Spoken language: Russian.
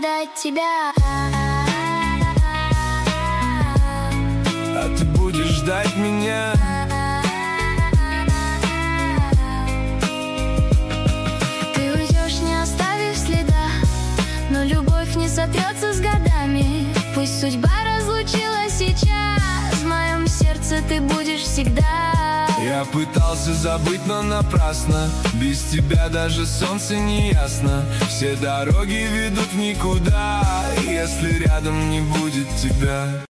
ждать тебя. А ты будешь ждать меня. Ты уйдешь, не оставив следа, но любовь не сотрется с годами. Пусть судьба разлучила сейчас, в моем сердце ты будешь всегда. Я пытался забыть, но напрасно. Без тебя даже солнце не ясно. Все дороги ведут в никуда, если рядом не будет тебя.